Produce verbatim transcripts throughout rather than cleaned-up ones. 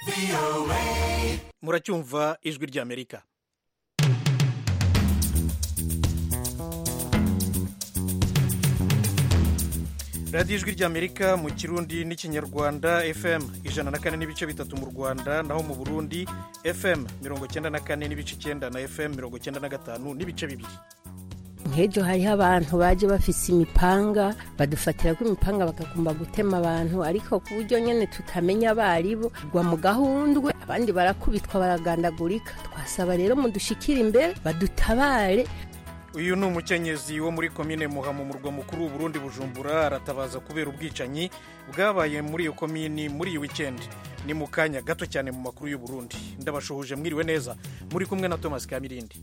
muracyumva ijwi ry'Amerika. radiyo ijwi ry'Amerika mu kirundi n'ikinyarwanda F M ijana na kane n'ibice bitatu mu Rwanda, naho mu Burundi F M mirongo cyenda na kane n'ibice icyenda na F M mirongo cyenda na gatanu n'ibice bibiri. Nkejo hariho abantu baje bafise imipanga badufatira ko imipanga bakagomba gutema abantu, ariko ku buryo nyene tutamenya abaribo gwa mu gahundwe, abandi barakubitwa baragandagurika. Twasaba rero mu dushikira imbere badutabare. Uyu ni umukenyezi wo muri komine Muha mu murwa mukuru w'u Burundi Bujumbura, aratabaza kubera ubwicanyi bwabaye muri iyo komini muri iyi weekend. Ni mu kanya gato cyane mu makuru y'u Burundi. Ndabashuhuje mwiriwe neza, muri kumwe na Thomas Kamirindi.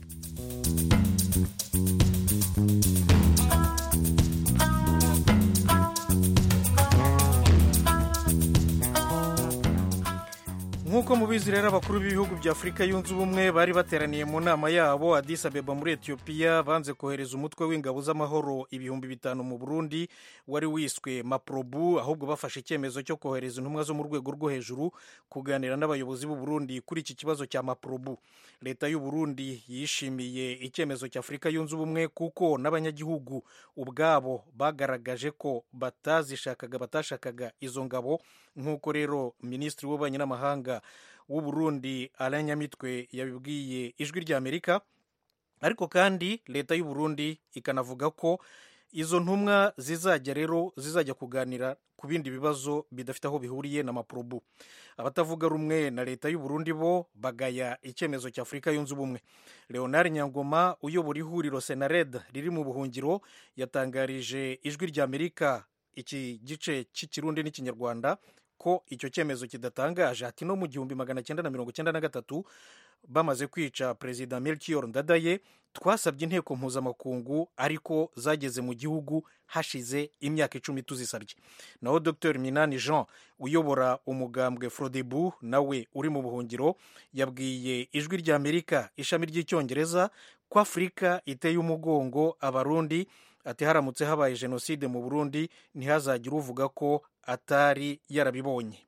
Nkuko mubizi rero, abakuru b'ibihugu bya Afurika yunze ubumwe bari bateraniye mu nama yabo Addis Abeba muri Ethiopia, banze kohereza umutwe w'ingabo z'amahoro ibihumbi bitanu mu Burundi wari wiswe Maprobu, ahubwo bafashe icyemezo cyo kohereza intumwa zo mu rwego rwo hejuru kuganira n'abayobozi b'u Burundi kuri iki kibazo cya Maprobu. Leta y'u Burundi yishimiye icyemezo cya Afurika yunze ubumwe kuko n'abanyagihugu ubwabo bagaragaje ko batazishakaga batashakaga izo ngabo, nkuko rero Minisitiri w'Ububanyi n'Amahanga w'u Burundi Alain Nyamitwe yabibwiye ijwi ry'Amerika. Ariko kandi leta y'u Burundi ikanavuga ko izo ntumwa zizajya rero zizajya kuganira ku bindi bibazo bidafite aho bihuriye na Maprobu. Abatavuga rumwe na leta y'u Burundi bo bagaya icyemezo cya Afurika yunze ubumwe. Leonard Nyangoma uyobora ihuriro Senared riri mu buhungiro yatangarije ijwi ry'Amerika iki gice cy'ikirundi n'ikinyarwanda ko icyo cyemezo kidatangaje. Ati no mu gihumbi magana cyenda na mirongo cyenda na gatatu bamaze kwica Perezida Melchior Ndadaye, twasabye inteko mpuzamakungu ariko zageze mu gihugu hashize imyaka icumi tuzisabye. Naho Dr Minani Jean uyobora umugambwe Frodebu nawe uri mu buhungiro yabwiye ijwi ry'Amerika ishami ry'icyongereza ko Afurika iteye umugongo Abarundi. Ati haramutse habaye jenoside mu Burundi ntihazagire uvuga ko atari yarabibonye.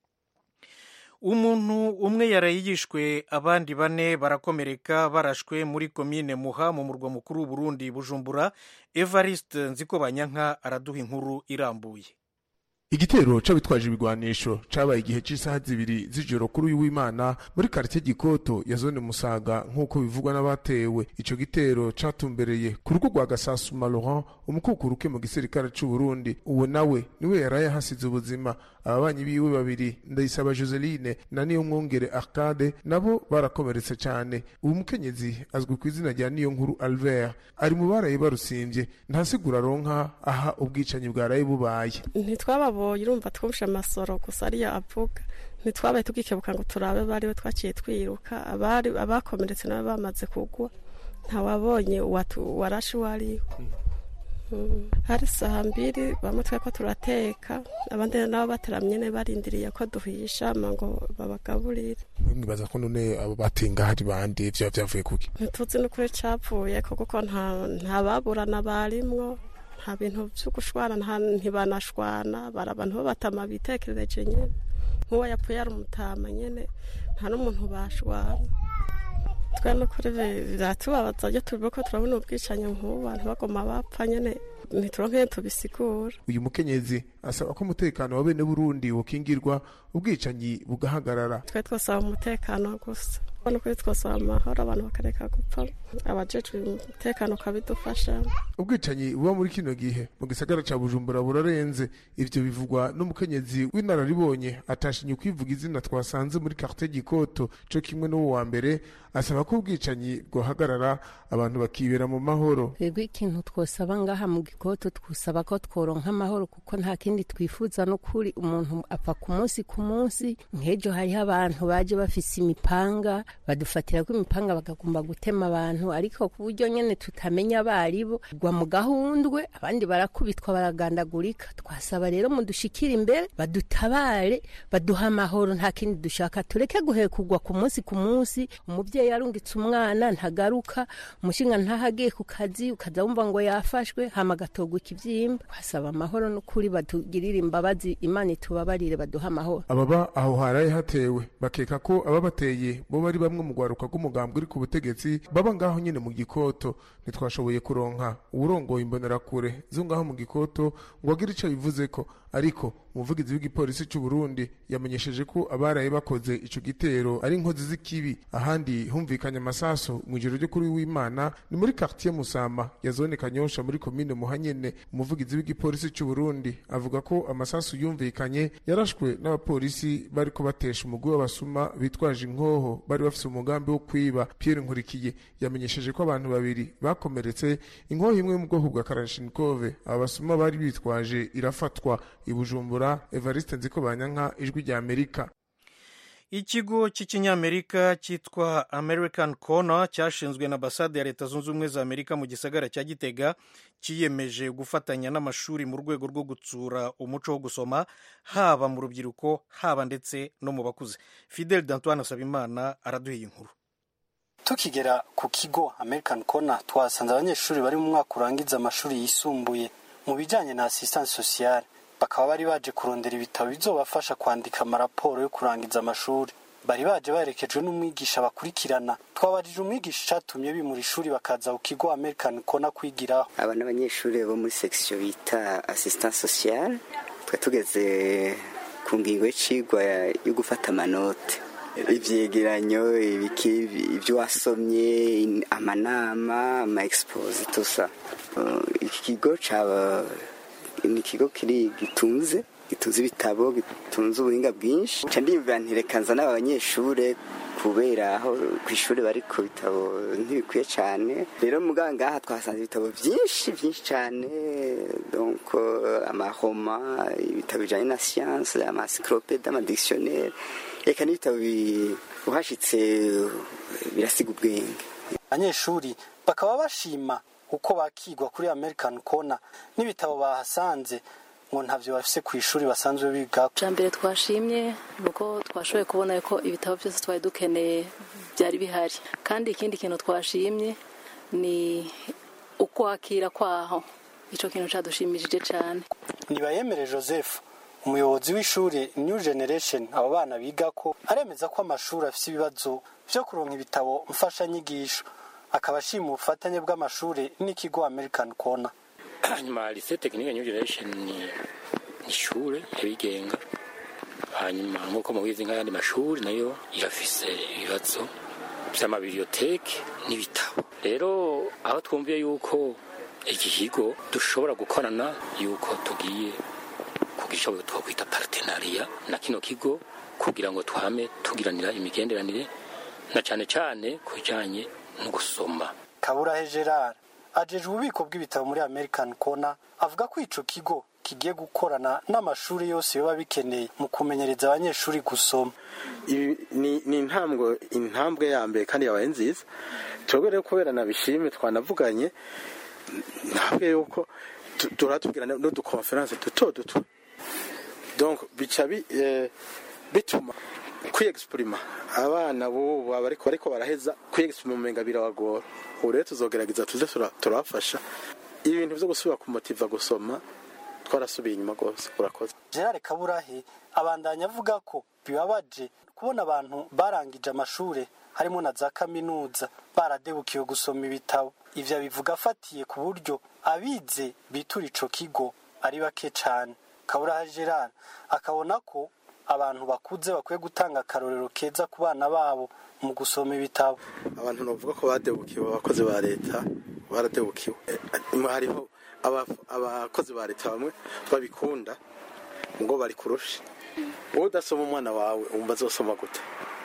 Umuntu umwe yarayigishwe, abandi bane barakomereka barashwe muri komine Muha mu murwa mukuru w'u Burundi Bujumbura. Evariste Nzikobanyanka araduha inkuru irambuye. Igitero c'abitwaje ibigwanisho cabaye igihe c'isaha zibiri z'ijoro kuri uyu w'Imana muri quartier Gikoto ya zone Musaga nkuko bivugwa n'abatewe. Ico gitero catumbereye ku rugo rwa Gasasuma Laurent, umukukuruke mu gisirikare c'u Burundi. Uwo nawe niwe yaraye hasize ubuzima. Ababanyi biwe babiri, Ndayisaba Joseline na Niyomwongere Arcade, nabo barakomeretse cyane. Uwo mukenyezi azwi ku izina rya Niyonkuru Albert ari mu baraye barusimvye, ntasigura ronka aha ubwicanyi bwaraye bubaye. Ntitwababo yurumva twumsha amasoro gusa ariya avuga, ntitwabaye tugikebuka ngo turabe bariwe, twaciye twiruka. Abari abakomeretse nabo bamaze kugwa, ntawabonye warashe wari Mm. Hari saha mbiri bamwe twako turateka, abandi nabo bateramye ne barindiriye ko duhisha ngo babagaburire. Nibaza ko none abo batenga hari bandi ivyo byavuye kuki? Ntituzi no kuri capfuye kuko nta nta baburana barimwo, nta bintu byo gushwana, nta ntibanashwana, barabantu batama bitekereje nyene. Nkuwa yapfuye ari umutama nyene, nta n'umuntu bashwana. Twano kuri biratubabaza byo tubiko turabona ubwicanyi nk'ubu abantu bagoma bapfa nyene, ntituronke tubisigura. Uyu mukenyezi asaba ko umutekano wa bene Burundi wokingirwa, ubwicanyi bugahagarara. Twe twasaba umutekano gusa, no kuri twasaba amahoro, abantu bakareka gupfa, abajejwe umutekano kabidufasha. Ubwicanyi buba muri kino gihe mu gisagara ca Bujumbura burarenze. Ivyo bivugwa n'umukenyezi w'inararibonye atashinye kwivuga izina twasanze muri quartier Gikoto, co kimwe no wa mbere. Asaba ko ubwicanyi bwohagarara, abantu bakibera mu mahoro. Twebwe ikintu twosaba ngaha mu Gikoto, twusaba ko tworonka amahoro kuko nta kindi twifuza no kuri umuntu apfa ku munsi ku munsi. Nkejo hariho abantu baje bafise imipanga badufatira ko imipanga bakagomba gutema abantu ariko ku buryo nyene tutamenya abaribo gwa mu gahundwe abandi barakubitwa baragandagurika. Twasaba rero mudushikira imbere badutabare baduha amahoro, nta kindi dushaka, tureke guhekugwa ku munsi ku munsi. Umuvyeyi arungitse umwana ntagaruka, umushinga ntahagiye ku kazi ukaza wumva ngo yafashwe hama gatogwa ikivyimba. Twasaba amahoro n'ukuri batugirira imbabazi, Imana itubabarire baduha amahoro. Ababa aho haraye hatewe bakeka ko ababateye bo bari bamwe mu gwaruka rw'umugambwe uri ku butegetsi baba ngaho nyene mu Gikoto. Ntitwashoboye kuronka uburongoye imbonerakure zo ngaho mu Gikoto ngo agire ico bivuze ko, ariko umuvugizi w'igipolisi cy'u Burundi yamenyesheje ko abaraye bakoze ico gitero ari inkozi z'ikibi. Ahandi humvikanye amasaso mu ijoro ryo kuri w'Imana ni muri quartier Musama ya zone Kanyosha muri commune Muhanyene. Umuvugizi w'igipolisi cy'u Burundi avuga ko amasasu yumvikanye yarashwe n'abapolisi bari ko batesha umugwi w'abasuma bitwaje inkoho bari bafise umugambi wo kwiba. Pierre Nkurikiye yamenyesheje ko abantu babiri bakomeretse, inkoho imwe mu bwoko bwa Kalashnikov aba basuma bari bitwaje irafatwa i Bujumbura. Evariste Nzikobanyanka, Ijwi rya Amerika. Ikigo cy'ikinyamerika cyitwa American Corner cyashinzwe na ambasade ya Leta Zunze Ubumwe za Amerika mu gisagara cya Gitega kiyemeje gufatanya n'amashuri mu rwego rwo gutsura umuco wo gusoma haba mu rubyiruko haba ndetse no mu bakuze. Fidel D'Antoine Sabimana araduhiye inkuru. Tukigera ku kigo American Corner twasanze abanyeshuri bari mu mwaka urangiza amashuri yisumbuye mu bijanye na assistance sociale, bakaba bari baje kurondera ibitabo bizobafasha kwandika amaraporo yo kurangiza amashuri. Bari baje barekejwe n'umwigisha bakurikirana. Twabajije umwigisha icatumye bimura ishuri bakaza ku kigo American Corner kwigiraho. Aba n'abanyeshuri bo muri section bita assistance sociale, twe tugeze ku ngingo y'icigwa yo gufata amanote, ivyegeranyo, ibiki ibyo wasomye, amanama, ama expose tusa. Iki kigo caba ni kigo kiri gitunze gitunze ibitabo gitunze ubuhinga bwinshi. Cyandi yumvantirekanza n'abanyeshure kubera aho kwishuri bari ku bitabo ntibikwiye cyane. Rero muganga aha twasanze ibitabo byinshi byinshi cyane, donc amahoma, ibitabo bijanye na science, ama encyclopédie, ama dictionnaire, eka n'ibitabo uhashitse birasiga ubwenge. Abanyeshuri bakaba bashima uko bakigwa kuri American Corner n'ibitabo bahasanze ngo ntavyo bafise ku ishuri basanzwe biga. Jambere twashimye nuko twashoboye kubona ko ibitabo byose twari dukeneye byari bihari, kandi ikindi kintu twashimye ni uko akira kwaho, ico kintu cadushimishije cyane. Nibayemere Joseph, umuyobozi w'ishuri New Generation abo bana biga ko aremeza ko amashuri afise ibibazo byo kuronka ibitabo mfasha nyigisho, akaba ashima ubufatanye bw'amashuri n'ikigo American Corner. Hanyuma lycée technique New Generation ni ishure yabigenga, hanyuma nk'uko mubizi nk'ayandi mashuri nayo irafise ibibazo by'amabiblioteke n'ibitabo. Rero aho twumviye yuko iki kigo dushobora gukorana, yuko tugiye kugisha two kwita partenariat na kino kigo kugira ngo twame tugiranira imigenderanire na cyane cyane kujanye no gusoma. Kaburahe Gerard ajeje ububiko bw'ibitabo muri American Corner avuga ko ico kigo kigiye gukorana n'amashuri yose yoba bikeneye mu kumenyereza abanyeshuri gusoma. ni ni intambwe intambwe ya mbere kandi yabaye nziza. Twebwe rero kubera nabishime twanavuganye ntabwe yuko turatubwira no du conference duto duto, donc bicabi bituma kwiexprima abana bo bariko bariko baraheza kwiexprima umenga birabagora. Ure tuzogerageza tuze turafasha ibintu byo gusubira kumotiva gusoma, twarasubiye inyuma gose. Urakoze. Gerard Kaburahe abandanya avuga ko bibabaje kubona abantu barangije amashure harimo na za kaminuza baradebukiye gusoma ibitabo. Ivyo bivuga afatiye ku buryo abize bitura ico kigo ari bake cyane. Kaburahe Gerard akabona ko abantu bakuze bakwiye gutanga akarorero keza ku bana babo mu gusoma ibitabo. Abantu novuga ko badebukiwe, abakozi ba leta baradebukiwe. Hariho abakozi ba leta bamwe babikunda ngo bari kurusha. Udasoma umwana wawe umva azosoma gute?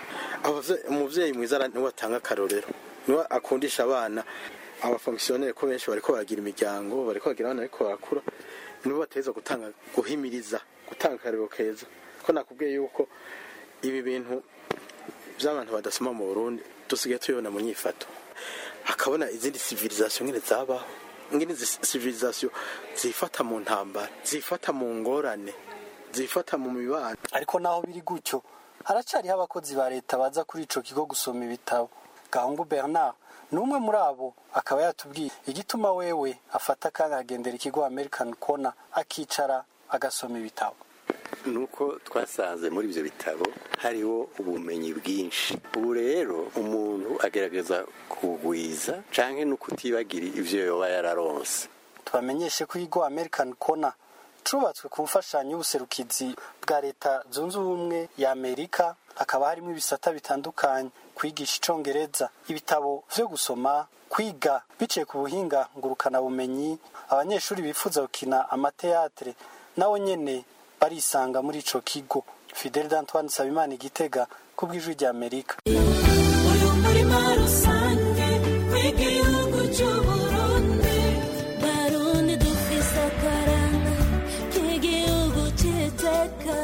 Umuvyeyi mwiza niwe atanga akarorero, niwe akundisha abana. Abafonctionnaire ko benshi bariko bagira imiryango, bariko bagira abana ariko barakura, niwe bateza gutanga guhimiriza, gutanga akarorero keza. Ko nakubwiye yuko ibi bintu by'abantu badasoma mu Burundi dusigaye tuyibona mu nyifato akabona izindi civilisation ngene zabaho ngene civilisation zifata mu ntambara zifata mu ngorane zifata mu mibano. Ariko naho biri gutyo haracariho abakozi ba leta baza kuri ico kigo gusoma ibitabo. Gahungu Bernard numwe muri abo akaba yatubwiye igituma wewe afata kandi agendera ikigo American Corner akicara agasoma ibitabo. Nuko twasanze muri ivyo bitabo hariho ubumenyi bwinshi. Ubu rero umuntu agerageza kugwiza canke no kutibagira ivyo yoba yararonse. Tubamenyeshe ko ikigo American Corner cubatswe ku mfashanyo y'ubuserukizi bwa leta zunze ubumwe ya Amerika, hakaba harimo ibisata bitandukanye: kwigisha icongereza, ibitabo vyo gusoma, kwiga biciye ku buhinga ngurukana bumenyi. Abanyeshuri bifuza gukina amateatre nawo nyene barisanga muri ico kigo. Fidel d'Antoine Sabimana Igitega ku bw'ijwi rya Amerika. Uyu muri marusange w'igihugu cy'Uburundi, Barundi dufise akaranga k'igihugu cy'iteka.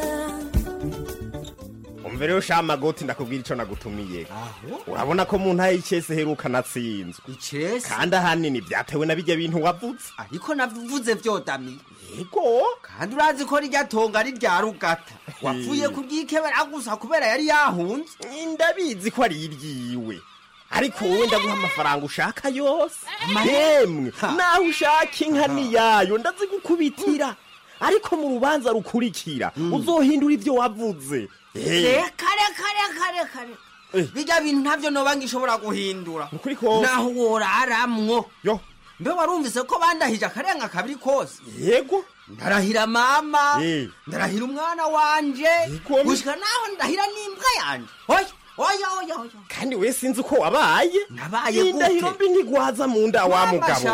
Umvere ushama goti ndakubwira ico nagutumiye. Urabona ko mu ntaye icese heruka natsinzwe. Icese? Kandi ahanini byatewe na bijya bintu wavuze. Ariko navuze vyodami. Yego. Kandi urazi ko rijya tonga ari rya rugata. Wapfuye kubyikebera gusa kubera yari yahunze. Ndabizi ko ari iryiwe. Ariko wowe ndaguha amafaranga ushaka yose. Yemwe, naho ushaka inka ni yayo ndazigukubitira. Ariko mu rubanza rukurikira uzohindura ivyo wavuze. Reka reka reka reka reka. Bijya bintu ntavyo noba ngishobora guhindura. Naho woraramwo. Yo. Mbe warumvise ko bandahije akarenga kabiri kose? Yego. Ndarahira mama. Ndarahira umwana wanje. Gushika naho ndahira n'imbwa yanje. Oya. Oya oya oya. Kandi we sinzi uko wabaye. Nabaye gute? Indahiro mbi ntigwaza mu nda wa mugabo.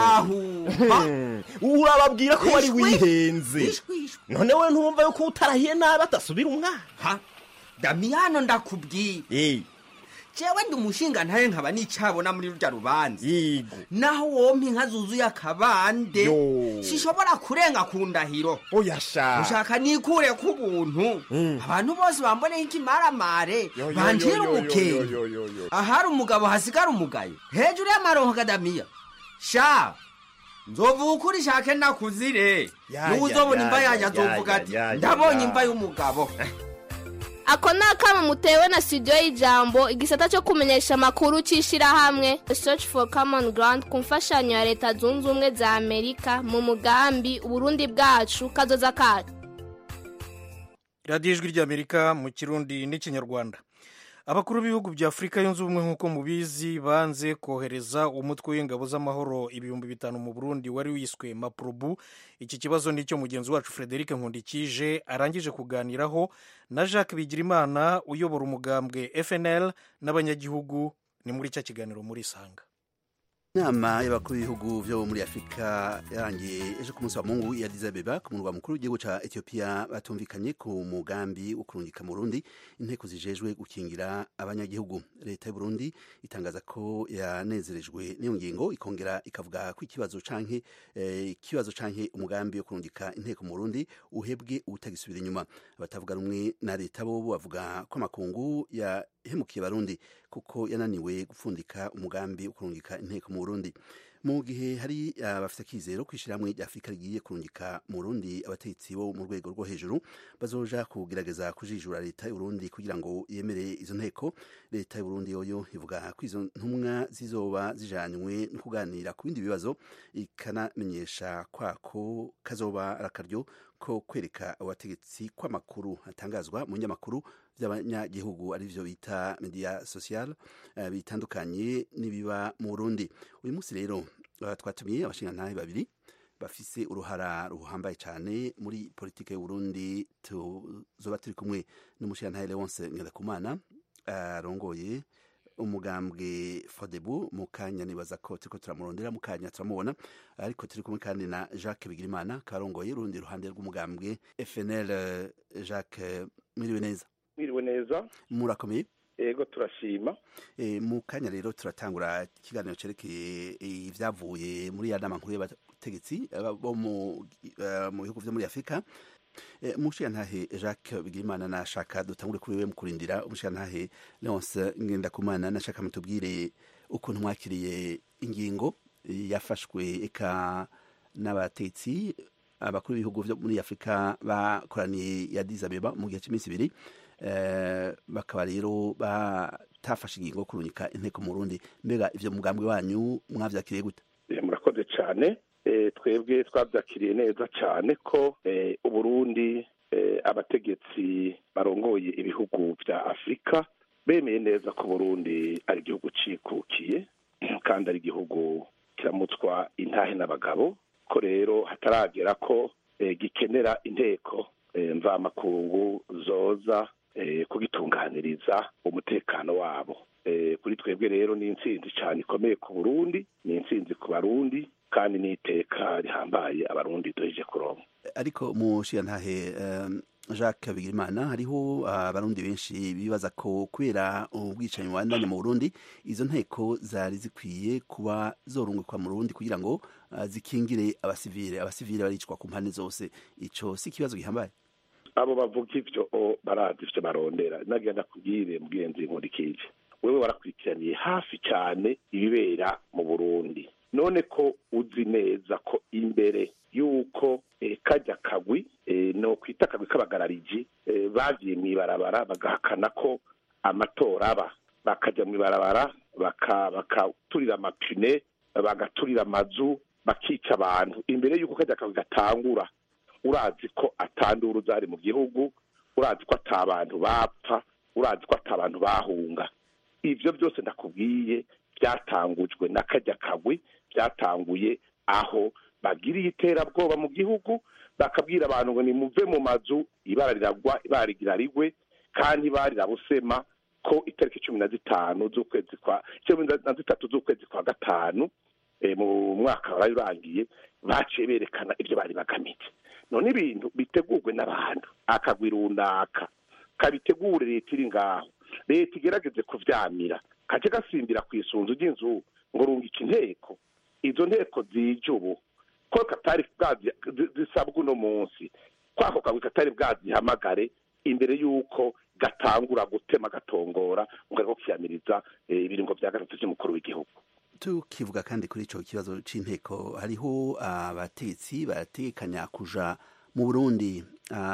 Urababwira ko wari wihenze. None we ntumva yuko utarahiye nabi atasubira umwana. Ha? Damiano ndakubwiye. Eh. Jewe ndi umushinga ntaye nkaba nicabona muri rujya rubanza. Yego. Naho wompi nka zuzu yakabande. Sishobora kurenga ku ndahiro. Oya sha. Ushaka nikure ku buntu. Abantu bose bambone ikimaramare. Banjira umukenge. Ahari umugabo hasigara umugayo. Hejuru y'amaronko kadamiya. Sha. Nzovuga ukuri shake nakuzire. N'uzobona imva yanje azovuga ati ndabonye imva y'umugabo. Ako nakama mutewe na studio y'Ijambo, igisata cyo kumenyesha makuru cishira hamwe Search for Common Ground kumfashanyo ya leta zunze ubumwe za Amerika mu mugambi Uburundi bwacu kazoza kacu. Radio Ijwi ry'Amerika mu Kirundi n'ikinyarwanda. Abakuru b'ibihugu bya Afrika yunze ubumwe nk'uko mubizi banze kohereza umutwe w'ingabo z'amahoro ibihumbi bitanu mu Burundi wari wiswe Maprobu. Iki kibazo nicyo mugenzi wacu Frederic Nkundikije arangije kuganiraho na Jacques Bigirimana uyobora umugambwe F N L n'abanyagihugu. Ni muri cya kiganiro muri Sanga. Inama y'abakuru b'ibihugu byo muri Afrika yarangiye ejo ku munsi wa Mungu ya Addis Abeba ku murwa mukuru w'igihugu ca Ethiopia batumvikanye ku mugambi wo kurungika mu Burundi inteko zijejwe gukingira abanyagihugu. Leta y'u Burundi itangaza ko yanezerejwe n'iyo ngingo ikongera ikavuga ko ikibazo canke ikibazo eh, canke umugambi wo kurungika inteko mu Burundi uhebwe utagisubira inyuma. Abatavuga rumwe na leta bo bavuga ko makungu ya hemukiye Barundi kuko yananiwe gupfundika umugambi wo kurungika inteko mu Burundi. Mu gihe hari abafite uh, akizero kwishiramwe rya Afrika rigiye kurungika mu Burundi abatetsi bo mu rwego rwo hejuru bazoja kugerageza kujijura leta y'u Burundi kugira ngo yemere izo nteko. Leta y'u Burundi yoyo ivuga ko izo ntumwa zizoba zijanywe no kuganira ku bindi bibazo ikanamenyesha kwako kazoba arakaryo ko kwereka abategetsi kwa makuru atangazwa mu nyamakuru by'abanyagihugu ari byo bita media social uh, bitandukanye nibiba mu Burundi. Uyu munsi rero uh, twatumiye abashingantahe babiri bafise uruhara ruhambaye cyane muri politike y'u Burundi. Tuzoba turi kumwe n'umushingantahe Leonce Ngendakumana arongoye uh, umugambwe Fodebu. Mu kanya nibaza ko turiko turamurondera mu kanya turamubona, ariko turi kumwe kandi na Jacques Bigirimana karongoye urundi ruhande rw'umugambwe F N L. Jacques, mwiriwe neza. Mwiriwe neza. Murakomeye? Ego turashima. E, mu kanya rero turatangura ikiganiro cerekeye ivyavuye muri ya nama nkuru y'abategetsi bo mu uh, mu bihugu vyo muri Afrika. E, umushiyantahe Jacques Bigirimana nashaka dutangure kuri wewe mu kurindira umushiyantahe Leonce Ngendakumana nashaka mutubwire ukuntu mwakiriye ingingo yafashwe eka n'abatetsi abakuru b'ibihugu byo muri Afrika bakoraniye ya Addis Abeba mu gihe cy'iminsi ibiri eh, bakaba rero batafashe ingingo kurunyika inteko mu Burundi mbega ivyo mugambwe wanyu mwavyakiriye gute? Murakoze cyane twebwe twabyakiriye neza cyane ko uburundi abategetsi barongoye ibihugu bya Afurika bemeye neza ko Burundi ari igihugu cikukiye kandi ari igihugu kiramutswa intahe n'abagabo ko rero hataragera ko gikenera inteko mvamakungu zoza kugitunganiriza umutekano wabo. Kuri twebwe rero ni intsinzi cyane ikomeye ku Burundi, ni intsinzi ku Barundi kandi n'iteka rihambaye abarundi doje kuronka. Ariko mushiyantahe um, Jacques Bigirimana hariho abarundi uh, benshi bibaza ko kubera ubwicanyi wandanye mu Burundi izo nteko zari zikwiye kuba zorungikwa mu Burundi kugira ngo uh, zikingire abasivile abasivile baricwa ku mpande zose. Ico si kibazo gihambaye? Abo bavuga ivyo barazi ivyo barondera. Nagenda kubwire mugenzi nkurikije, wewe warakurikiraniye hafi cyane ibibera mu Burundi, none ko uzi neza ko imbere yuko eh, kajya kagwi eh, no kwita kagwi kabagarariji eh, bagiye mwibarabara bagahakana ko amatora aba bakajya mwibarabara bakaturira baka amapine bagaturira amazu bakica abantu imbere yuko kajya kagwi gatangura. Urazi ko atandura zari mu gihugu, urazi ko atabantu bapfa, urazi ko atabantu bahunga. Ivyo byose ndakubwiye byatangujwe n'akajya kagwi, byatanguye aho bagiriye iterabwoba mu gihugu bakabwira abantu ngo nimuve mu mazu ibara riragwa ibara rigira rigwe, kandi bari rabusema ko itariki cumi na zitanu z'ukwezi kwa cumi na zitatu z'ukwezi kwa gatanu e, mu mwaka wararangiye baciye berekana ibyo bari bagamije. None ibintu bitegurwe n'abantu akagwi runaka kabitegure leta iri ngaho, leta igerageze kuvyamira kaje gasimbira kwisunzu ry'inzu ngo rungika inteko. Izo nteko zije ubu ko katari bwazi zisabwa uno munsi kwako kagwi katari bwazi hamagare imbere yuko gatangura gutema gatongora ngo ariko kiyamiriza ibiringo bya gatatu cy'umukuru w'igihugu. Tukivuga kandi kuri ico kibazo c'inteko hariho abategetsi baratekanya kuja mu Burundi,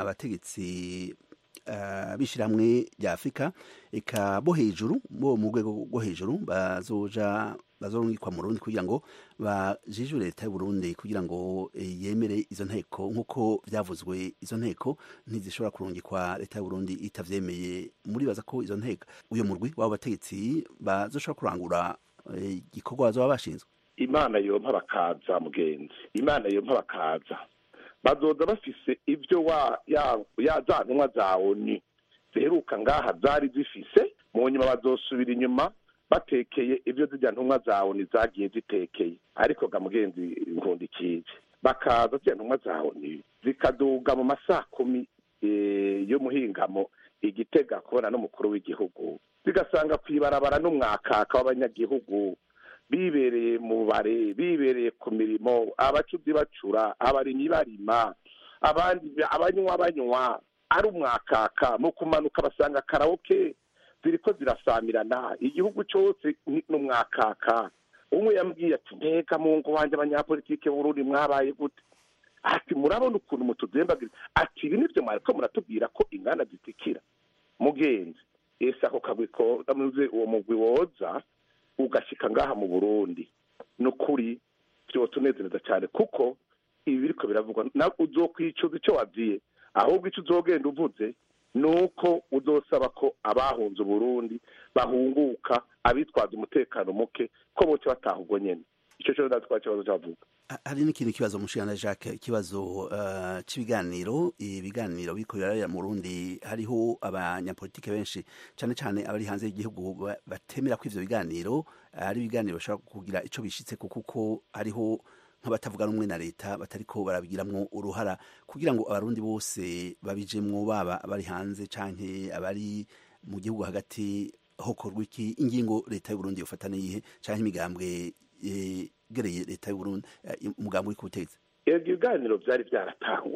abategetsi uh, bishiramwe rya Afrika eka bo hejuru bo mu rwego rwo hejuru bazoja bazorungikwa mu Burundi kugira ngo bajijure leta y'u Burundi kugira ngo e, yemere izo nteko nkuko vyavuzwe. Izo nteko ntizishobora kurungikwa leta y'u Burundi itavyemeye. Muri baza ko izo nteko uyo murwi wabo bategetsi bazoshobora kurangura igikorwa bazoba bashinzwe. Imana yompa bakaza mugenzi, Imana yompa bakaza bazoza bafise ivyo wa ya yazanwa zawo ni zeruka ngaha zari zifise, mu nyuma bazosubira inyuma batekeye ivyo zijya ntumwa zawo ni zagiye zitekeye. Ariko ga mugenzi nkundikije bakaza zijya ntumwa zawo ni zikaduga mu masaa kumi e, yo muhingamo Igitega kubona n'umukuru w'igihugu, zigasanga kwibarabara n'umwakaka w'abanyagihugu bibereye mu bare bibereye ku mirimo, abacuzi bacura, abarimyi barima, abandi abanywa banywa ari umwakaka mu kumanuka basanga karaoke ziriko zirasamirana igihugu cyose n'umwakaka. Umwe yambwiye ati mbega mungu wanje abanyapolitike b'Urundi mwabaye gute? Ati murabona ukuntu mutuzembagira, ati ibi nivyo mwariko muratubwira ko ingana zitikira. Mugenzi ese ako kagwi ko ndamuze uwo mugwi woza ugashika ngaha mu Burundi nukuri byo tunezereza cyane kuko ibi biriko biravugwa na uzokwicuza ico waziye, ahubwo ico uzogenda uvuze nuko uzosaba ko abahunze Burundi bahunguka, abitwaza umutekano muke ko boce batahubwo nyene. Ico cyo ndatwa cyo bavuga. Hari n'ikindi kibazo mushana Jacques, ikibazo uh, c'ibiganiro ibiganiro bikorera mu Burundi. Hariho abanyapolitike benshi cyane cyane abari hanze y'igihugu batemera ko ivyo biganiro ari ibiganiro bashaka kugira ico bishitse kuko hariho nk'abatavuga rumwe na leta batariko barabigiramwo uruhara kugira ngo abarundi bose babijemwo, baba abari hanze canke abari mu gihugu hagati. Hokorwa iki ingingo leta y'u Burundi yofatana yihe canke imigambwe gereye leta y'u Burundi umugambi w'ikubutegetsi? Ibiganiro byari byaratanguye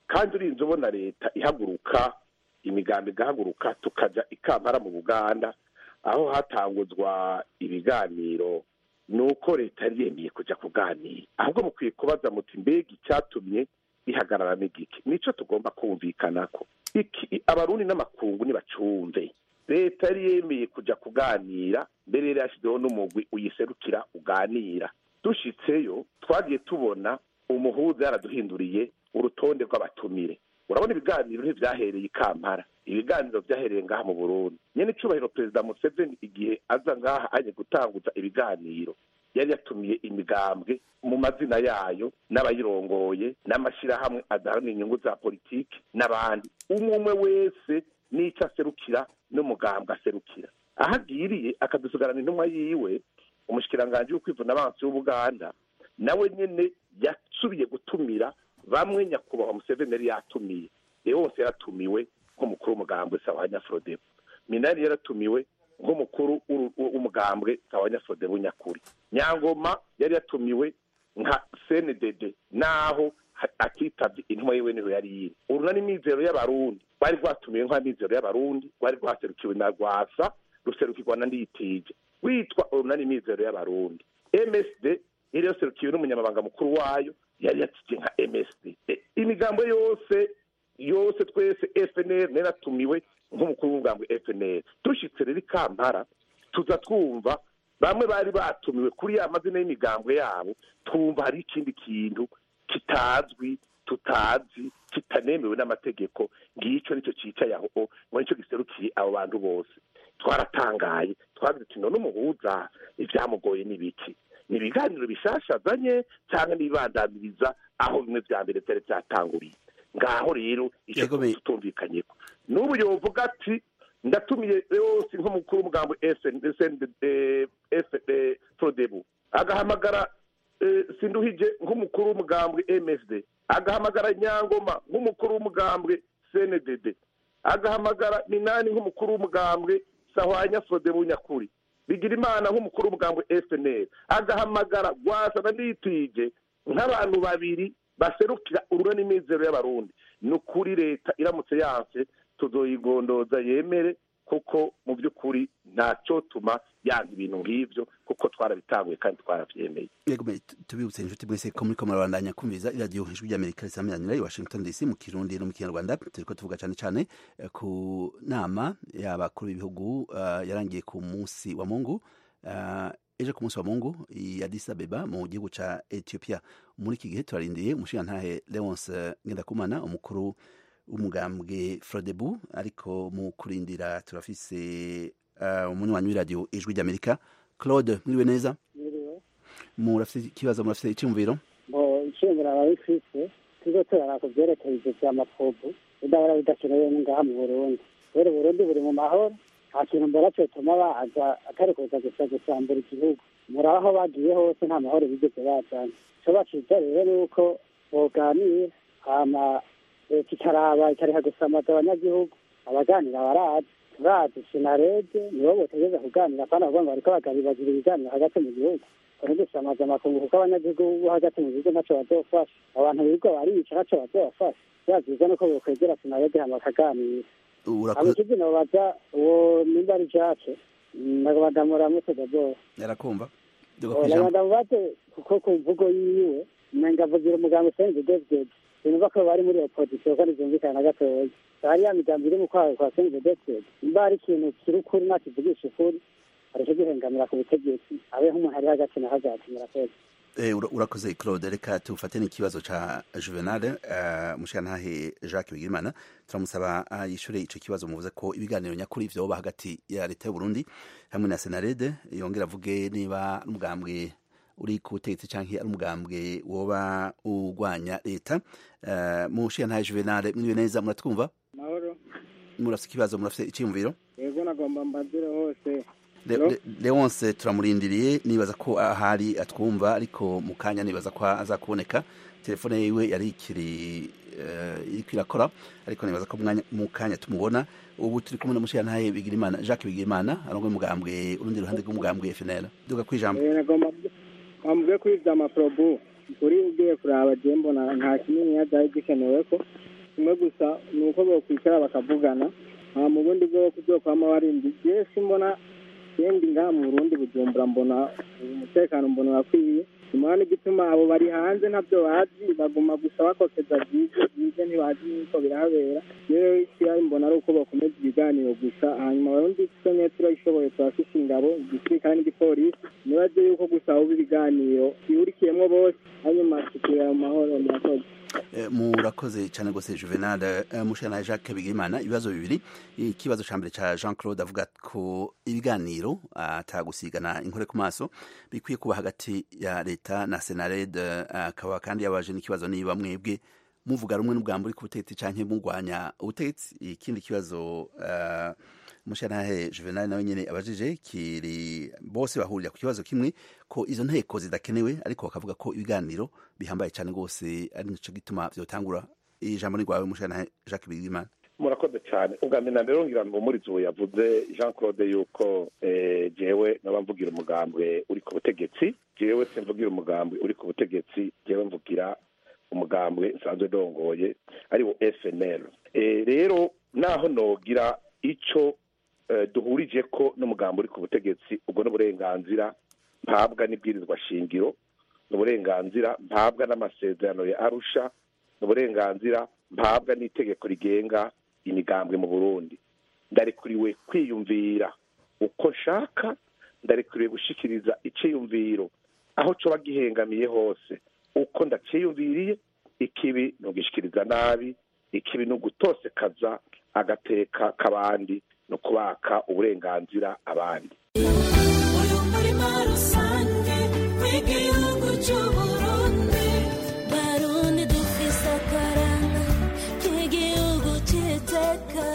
kandi urinze ubona leta ihaguruka imigambi igahaguruka tukaja ikampara mu Buganda aho hatanguzwa ibiganiro nuko leta yari yemeye kuja kuganira ahubwo mukwiye kubaza muti mbega icyatumye ihagarara n'igiki nico tugomba kumvikanako iki abarundi n'amakungu nibacumve leta yari yemeye kuja kuganira mbere yari yashyizeho n'umugwi uyiserukira uganira dushitseyo twagiye tubona umuhuza yaraduhinduriye urutonde rw'abatumire urabona ibiganiro ntibyahereye i Kampala ibiganiro byahereye ngaha mu Burundi nyene icubahiro perezida Museveni igihe aza ngaha aje gutanguza ibiganiro yari yatumiye imigambwe mu mazina yayo n'abayirongoye n'amashirahamwe adaharanira inyungu za politiki n'abandi umwe umwe wese n'icyo aserukira n'umugambwe aserukira ahagiriye akadusigarana intumwa yiwe umushikiranganje w'ukwivuna abansi w'Ubuganda nawe nyene yasubiye gutumira bamwe nyakubahwa Museveni yari yatumiye yose yaratumiwe nk'umukuru w'umugambwe Sawanya Frodebu Minani yaratumiwe nk'umukuru w'umugambwe Sawanya Frodebu nyakuri Nyangoma yari yatumiwe nka C N D D naho atitavye intumwa yiwe niho yari yiri urunani mizero y'abarundi bari rwatumiwe nka mizero y'abarundi bari rwaserukiwe na Rwasa ruserukirwa na Nditije witwa urunani mizero y'abarundi M S D yari yaserukiwe n'umunyamabanga mukuru wayo yari yatije nka M S D imigambo yose yose twese F N L neratumiwe nk'umukuru w'umugambwe F N L tushitse rero Kampala tuza twumva bamwe bari batumiwe kuri ya mazina y'imigambwe yabo twumva hari ikindi kintu kitazwi tutazi kitanemewe n'amategeko ngico nico cicaye aho ngo nico giserukiye abo bantu bose twaratangaye twagize ati none umuhuza ivyamugoye n'ibiki ni ibiganiro bishashazanye cyangwa nibandamiriza aho bimwe vya mbere byari byatanguriye ngaho rero icyo tutumvikanyeko n'ubu yovuga ati ndatumiye yose nk'umukuru w'umugambo S N D Frodebu agahamagara Sinduhije nk'umukuru w'umugambwe M S D agahamagara Nyangoma nk'umukuru w'umugambwe C N D D agahamagara Minani nk'umukuru w'umugambwe Sawanya Frodebu nyakuri bigira imana nk'umukuru w'umugambwe F N L agahamagara Rwasa na Nditije nk'abantu babiri baserukira urunani mizero y'abarundi nukuri leta iramutse yanse tuzoyigondoza yemere kuko mu by'ukuri ntacyo tuma yanga ibintu nk'ivyo kuko twarabitanguye kandi twaravyemeye yego tubibutse inshuti mwese ko muri ko murabandanya kumviza iradiyo ijwi ry'Amerika risamiranyira i Washington D C mu Kirundi no mu Kinyarwanda turiko tuvuga cyane cyane ku nama y'abakuru b'ibihugu uh, yarangiye ku munsi wa Mungu uh, ejo ku munsi wa Mungu i Addis Abeba mu gihugu ca Ethiopia muri iki gihe turarindiye umushirantahe Leonce Ngendakumana umukuru umugambwe Frodebu ariko mu kurindira turafise uh, umunywanyi w'iradiyo ijwi ry'Amerika Claude mwiriwe neza mwiriwe murafise ikibazo murafise icyumviro bo icyumviro ababifise tuzo turara ku byerekeye ivyo vy'amafobu bidahora bidakenewe ngaha mu Burundi rero Burundi buri mu mahoro nta kintu mbona cyotuma baza atari kuza gusa gusambura igihugu muri aho bagiye hose nta mahoro bigeze bajana ico baciza rero ni uko boganira hama leta ikaraba ikariha gusamaza abanyagihugu abaganira barazi turazi sinarede nibo botegeza kuganira kandi avuga ngo bariko bagabibagira ibiganiro hagati mu gihugu kone gusamaza amakungu kuko abanyagihugu bo hagati mu gihugu ntaco bazofasha abantu birirwa barica ntaco bazofasha vyaziza nuko bokwegera sinarede hama bakaganira abakizi nobaza uwo nimba ari Jacques nago badamura mutega bose yarakumva madamu bate kuko ku mvugo yiwe umenga avugira umuganga Saint David sinumva ko bari muri opposition kandi byumvikana na gatoya hari ya migambi iri mu kwawe kwa Saint David nimba ari ikintu kiri ukuri nakivugisha ukuri ariko gihengamira ku butegetsi abe nk'umuntu ari hagati na hagati murakoze Eh, urakoze Claude reka tufate n'ikibazo ca Juvenal uh, mushirantahe Jacques Bigirimana turamusaba yishure ico kibazo muvuze ko ibiganiro nyakuri vyoba hagati ya leta y'u Burundi hamwe na Senarede yongera avuge niba umugambwe uri ku butegetsi canke ari umugambwe woba ugwanya leta uh, mushirantahe Juvenal mwiriwe neza muratwumva mahoro murafite ikibazo murafite icyumviro yego nagomba mbazire hose Leonce turamurindiriye nibaza ko ahari atwumva ariko mu kanya nibaza ko azakuboneka telefone yiwe yari ikiri iriko irakora ariko nibaza ko mu kanya tumubona ubu turi kumwe n'umushirantahe Bigirimana Jacques Bigirimana arongoye umugambwe urundi ruhande rw'umugambwe F N L duga kwijambo nagomba bambwe kwivya amaprobu kuri ugiye kuraba je mbona nta kinini yazaye gikenewe ko kimwe gusa ni uko bokwicara bakavugana nta mu bundi bwo kuzokwama warindi je simbona yendi ngaha mu Burundi Bujumbura mbona umutekano mbona wakwiye imana igituma abo bari hanze ntabyo bazi baguma gusa bakokeza byize byize ntibazi niko birahabera rero icyo mbona ari uko bakomeza ibiganiro gusa hanyuma barundi tusonye turayishoboye turafise ingabo igisirikare n'igipolisi nibaze yuko gusa abo ibiganiro bihurikiyemo bose hanyuma tukira mu mahoro murakoze. Murakoze cyane gose Juvenal mushana Jacques Bigimana ibibazo bibiri ikibazo cyambere ca Jean Claude avuga ko ibiganiro atagusigana inkore ku maso bikwiye kuba hagati ya leta na Senared akaba kandi yabaje n'ikibazo niba mwebwe muvuga rumwe n'ubwamburi ku butegetsi canke mugwanya ubutegetsi ikindi kibazo uh, mushana Juvenal nawe nyene abajije kiri bose bahurira ku kibazo kimwe ko izo nteko zidakenewe ariko bakavuga ko ibiganiro bihambaye cyane gose ari nico gituma vyotangura ijambo ni gwawe mushana Jacques Bigimana. Murakoze cyane ubwa mbere rero ngira ngo muri zo yavuze Jean Claude yuko eh, jewe nabamvugira umugambwe uri ku butegetsi jewe simvugira umugambwe uri ku butegetsi jewe mvugira umugambwe nsanzwe dongoye ari wo F N L. Eh, rero naho nogira ico eh, duhurije ko n'umugambwe uri ku butegetsi ubwo n'uburenganzira mpabwa n'ibwirizwa shingiro n'uburenganzira mpabwa n'amasezerano ya Arusha n'uburenganzira mpabwa n'itegeko rigenga imigambwe mu Burundi ndarikuriwe kwiyumvira uko nshaka ndarikuriwe gushikiriza iciyumviro aho coba gihengamiye hose uko ndaciyumviriye ikibi no gishikiriza nabi ikibi no gutosekaza agateka kabandi no kubaka uburenganzira abandi. Uyu murima rusange w'igihugu cy'Uburundi Barundi dufise akaranga k'igihugu cy'iteka.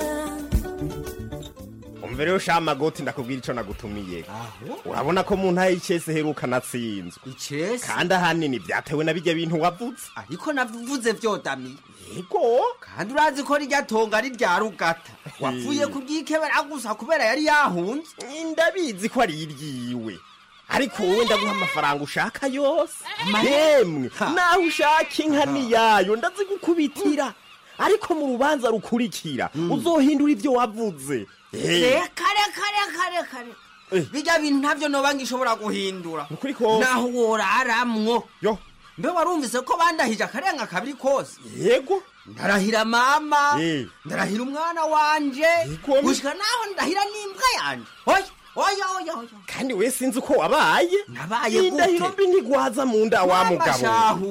Umve rero shamagoti ndakubwira ico nagutumiye. Urabona ko mu ntaye icese heruka natsinzwe. Icese kandi ahanini byatewe na bijya bintu wavuze. Ariko navuze vyodami. Yego kandi urazi ko rijya tonga ari rya rugata. Wavuye kubyikebera gusa kubera yari yahunze. Ndabizi ko ari iryiwe. Ariko wowe ndaguha amafaranga ushaka yose. Yemwe naho ushaka inka ni yayo ndazigukubitira. Ariko mu rubanza rukurikira uzohindura ivyo wavuze. Reka reka reka reka bijya bintu ntavyo noba ngishobora guhindura naho woraramwo yo mbe warumvise ko bandahije akarenga kabiri kose yego ndarahira mama ndarahira umwana wanje gushika naho ndahira n'imbwa yanje oya oya oya oya kandi we sinzi uko wabaye nabaye gute indahiro mbi ntigwaza mu nda wa mugabo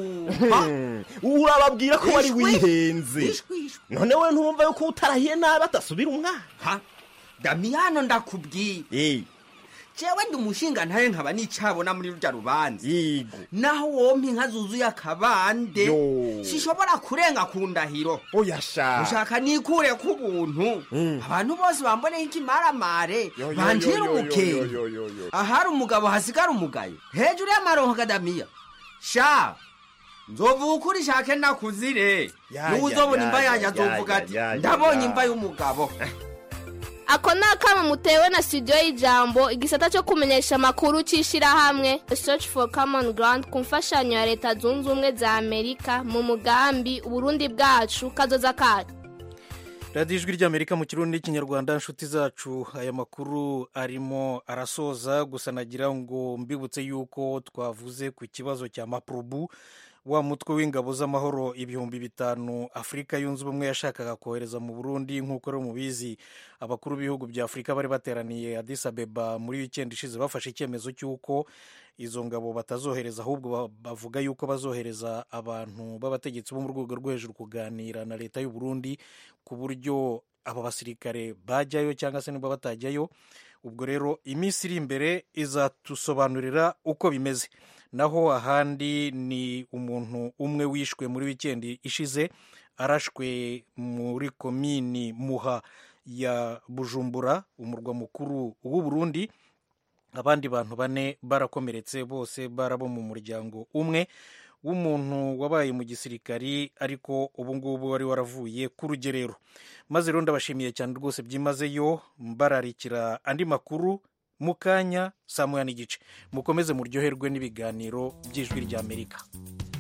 urababwira ko wari wihenze none we ntumva yuko utarahiye nabi atasubira umwana Damiano ndakubwiye eh jewe ndi umushinga ntaye nkaba nicabona muri rujya rubanza yego naho wompi inka zuzuye akabande sishobora kurenga ku ndahiro oyasha ushaka nikure ku buntu abantu bose bambone ikimaramare banjira umukenge ahari umugabo hasigara umugayo hejuru y'amaronko kadamiya sha nzovuga ukuri shake nakuzire n'uzobona imva yanjye azovuga ati ndabonye imva y'umugabo. Ako ni akamo mutewe na studio y'ijambo igisata cyo kumenyesha amakuru cy'ishirahamwe Search for Common Ground ku mfashanyo ya leta zunze ubumwe za Amerika mu mugambi Uburundi bwacu kazoza kacu. Radio Ijwi ry'Amerika mu Kirundi n'Ikinyarwanda nshuti zacu aya makuru arimo arasoza gusa nagira ngo mbibutse yuko twavuze ku kibazo cya Maprobu wa mutwe w'ingabo z'amahoro ibihumbi bitanu Afrika yunze ubumwe yashakaga kohereza mu Burundi nk'uko rero mubizi abakuru b'ibihugu bya Afrika bari bateraniye Addis Abeba muri weekend ishize bafashe icyemezo cy'uko izo ngabo batazohereza ahubwo bavuga yuko bazohereza abantu b'abategetsi bo mu rwego rwo hejuru kuganira na leta y'u Burundi ku buryo aba basirikare bajyayo cyangwa se niba batajyayo. Ubwo rero iminsi iri imbere izatusobanurira uko bimeze. Naho ahandi ni umuntu umwe wishwe muri weekend ishize arashwe muri komini Muha ya Bujumbura umurwa mukuru w'u Burundi. Abandi bantu bane barakomeretse bose barabo mu muryango umwe w'umuntu wabaye mu gisirikari ariko ubu ngubu wari waravuye ku rugerero. Maze rero ndabashimiye cyane rwose byimazeyo mbararikira andi makuru mukanya saa moya n'igice mukomeze muryoherwe n'ibiganiro by'Ijwi ry'Amerika.